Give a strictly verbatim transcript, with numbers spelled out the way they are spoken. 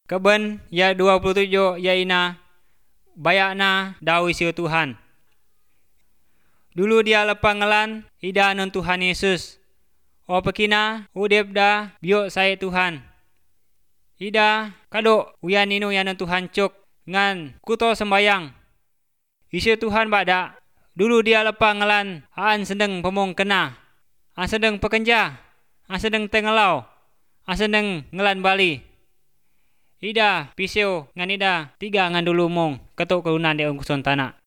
Keben ya dua puluh tujuh ya ina bayakna dawi siu Tuhan. Dulu dia lepa ngelan ida non Tuhan Yesus. O pekina udip da biok saya Tuhan. Ida kadok uyan inu ya non Tuhan cuk ngan kuto sembayang. Isu Tuhan bada. Dulu dia lepa ngelan aan sedeng pemong kena. Aan sedeng pekenja. Aan sedeng tengelau. Aan sedeng ngelan Bali. Ida pisau ngan ida tiga ngan dulu mong ketuk kelunan di ongkuson tanah.